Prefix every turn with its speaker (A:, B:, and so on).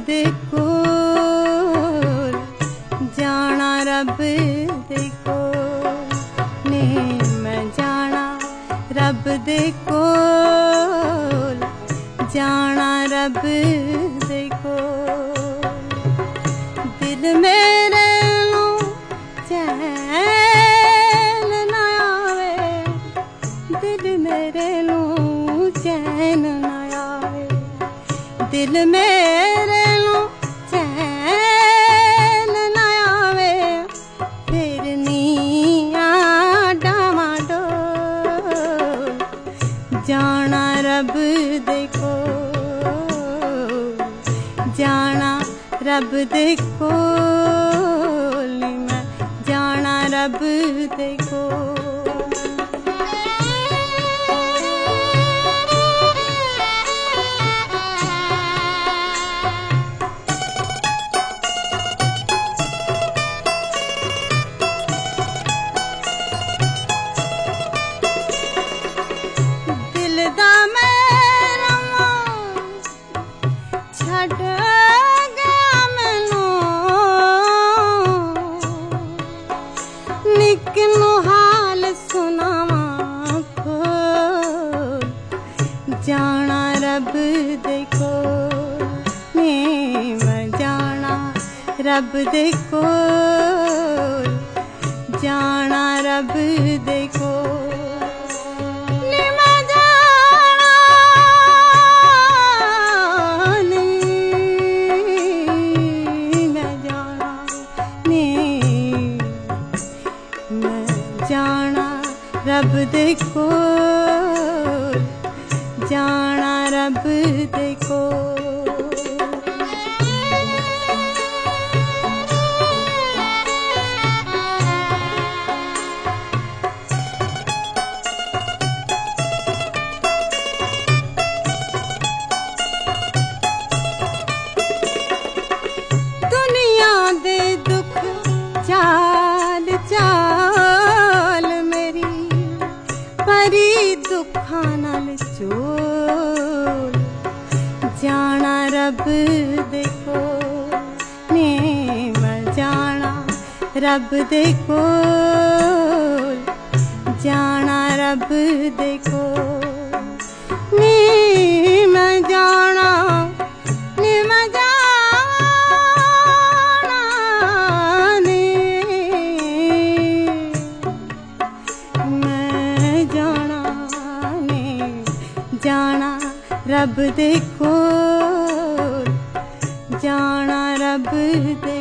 A: दे कोल जाना रब दे कोल ने मैं जाना रब दे कोल जाना रब दे कोल दिल मेरे नू चैन ना आवे दिल मेरे नू चैन ना आवे दिल मेरे नू चैन ना आवे फिर नीया डामाडोल जाना रब दे कोल जाना रब दे कोल मैं जाना रब दे कोल जाना रब दे कोल ने मैं जाना रब दे कोल जाना रब दे कोल ने मैं जाना ने मैं जाना ने मैं जाना रब दे कोल जाना रब दे कोल दुनिया दे दुख चाल चाल मेरी परी दुखां नाल चोल जाना रब दे कोल ने मैं जाना रब दे कोल जाना रब दे कोल ने मैं जाना ने मैं जाना ने मैं जाना ने जाना रब दे कोल जाना रब दे